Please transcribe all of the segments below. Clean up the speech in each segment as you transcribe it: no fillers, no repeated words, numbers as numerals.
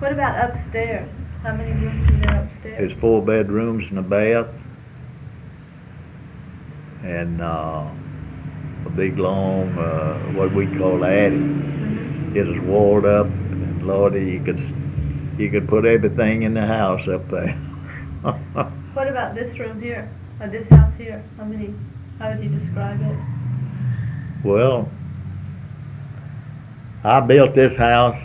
What about upstairs? How many rooms are there upstairs? There's 4 bedrooms and a bath, and a big long, what we call attic. Mm-hmm. It is walled up, and Lordy, you could put everything in the house up there. What about this room here, or this house here? How would you describe it? Well, I built this house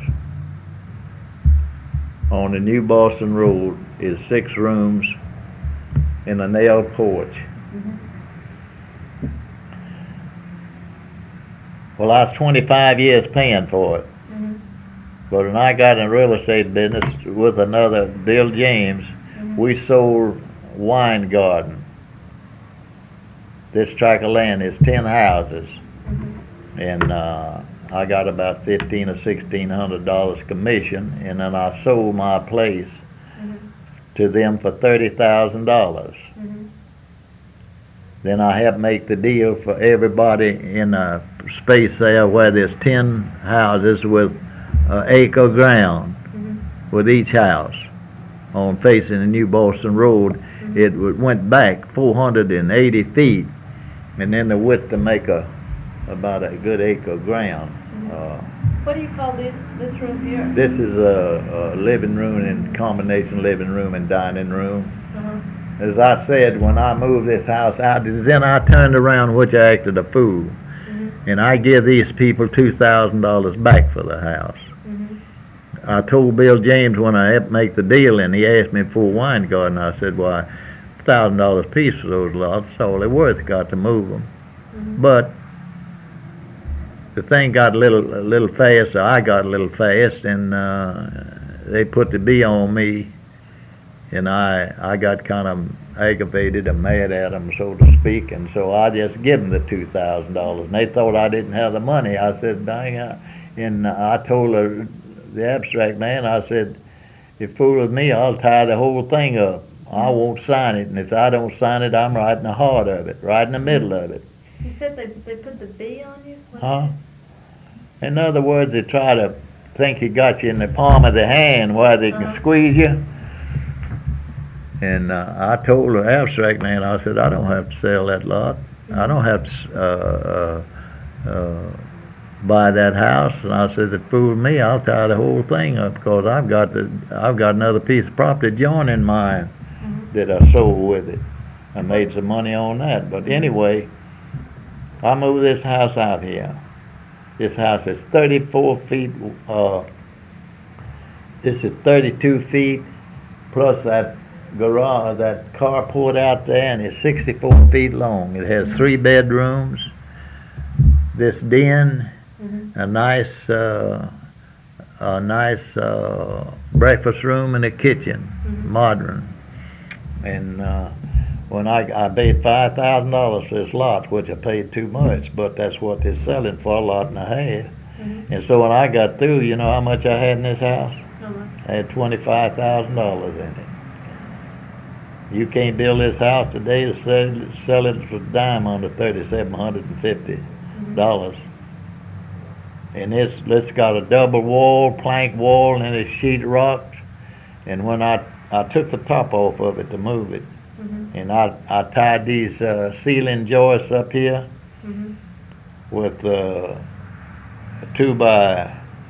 on the New Boston Road. It's 6 rooms and a nailed porch. Mm-hmm. Well, I was 25 years paying for it. Mm-hmm. But when I got in the real estate business with another Bill James, Mm-hmm. we sold wine garden. This tract of land is 10 houses, Mm-hmm. and I got about $1,500 or $1,600 commission, and then I sold my place Mm-hmm. to them for $30,000. Mm-hmm. Then I helped make the deal for everybody in a space there where there's 10 houses with an acre ground Mm-hmm. with each house on facing the New Boston Road. Mm-hmm. It went back 480 feet, and then the width to make about a good acre of ground. What do you call this room here? This is a living room and combination living room and dining room. Uh-huh. As I said, when I moved this house out, then I turned around, which I acted a fool, Mm-hmm. and I give these people $2,000 back for the house. Mm-hmm. I told Bill James when I helped make the deal, and he asked me for a wine garden. I said, "Why, $1,000 a piece for those lots. That's all they're worth. Got to move them." Mm-hmm. But the thing got a little fast. So I got a little fast, and they put the B on me, and I got kind of aggravated and mad at them, so to speak, and so I just give them the $2,000, and they thought I didn't have the money. I said, "Dang," and I told the abstract man, I said, "If you fool with me, I'll tie the whole thing up. I won't sign it, and if I don't sign it, I'm right in the heart of it, right in the middle of it." You said they put the B on you? What Huh? is- In other words, they try to think he got you in the palm of the hand where they can squeeze you. And I told the abstract man, I said, "I don't have to sell that lot. I don't have to buy that house." And I said, "If it fools me, I'll tie the whole thing up, because I've got another piece of property adjoining mine Mhm. that I sold with it. I made some money on that." But anyway, I moved this house out here. This house is 34 feet. This is 32 feet plus that garage, that carport out there, and it's 64 feet long. It has 3 bedrooms. This den, Mhm. a nice breakfast room and a kitchen, Mhm. modern. And when I paid $5,000 for this lot, which I paid too much, but that's what they're selling for, a lot and a half. Mhm. And so when I got through, you know how much I had in this house? How much? I had $25,000 in it. You can't build this house today to sell it for a dime under $3,750. And this got a double wall, plank wall, and it's sheet rocks. And when I took the top off of it to move it, Mhm. and I tied these ceiling joists up here Mhm. with 2 by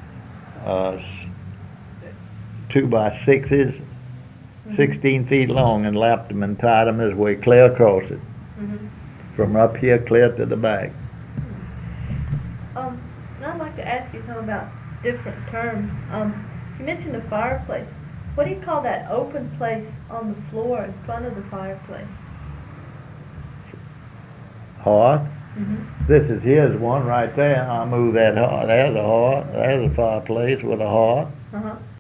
6s, 16 feet long, and lapped them and tied them this way clear across it, Mhm. from up here clear to the back. And I'd like to ask you something about different terms. You mentioned a fireplace. What do you call that open place on the floor in front of the fireplace? Hearth. Mm-hmm. Here's one right there. I moved that hearth. There's a hearth. There's a fireplace with a hearth. Uh-huh.